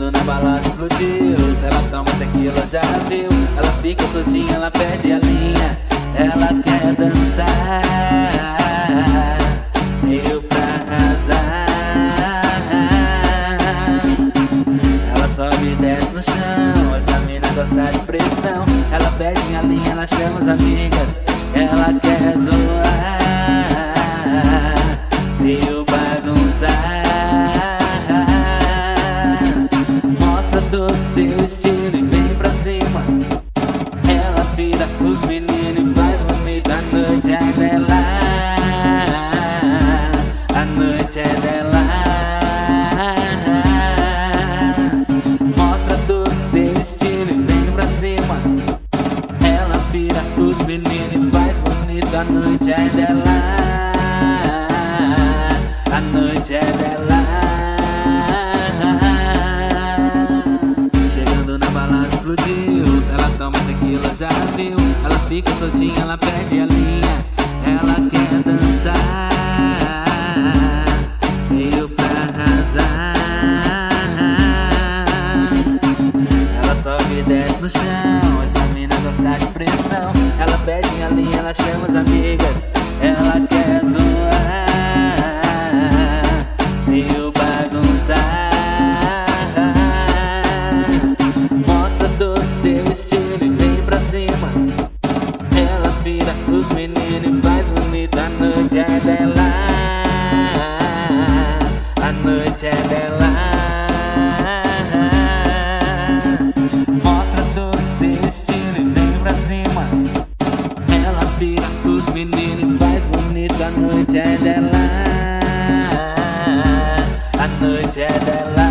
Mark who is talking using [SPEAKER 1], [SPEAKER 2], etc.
[SPEAKER 1] Chegando na balada explodiu. Se ela toma tequila já viu. Ela fica soltinha, ela perde a linha. Ela quer dançar, veio pra arrasar. Ela sobe e desce no chão. Essa mina gosta de pressão. Ela perde a linha, ela chama as amigas. Ela quer zoar, veio bagunçar. Mostra todo seu estilo e vem pra cima. Ela pira os meninos e faz bonito. A noite é dela, a noite é dela. Mostra todo seu estilo e vem pra cima. Ela pira os meninos e faz bonito. A noite é dela, a noite é dela. Chegando na balada explodiu. Se ela toma tequila já viu. Ela fica soltinha, ela perde a linha. Ela quer dançar, veio pra arrasar. Ela sobe e desce no chão. Essa mina gosta de pressão. Ela perde a linha, ela chama as amigas. Ela quer zoar, veio bagunçar. Mostra todo seu estilo e vem pra cima. Ela pira os meninos e faz bonito. A noite é dela, a noite é dela. Mostra todo seu estilo e vem pra cima. Ela pira os meninos e faz bonito. A noite é dela, a noite é dela.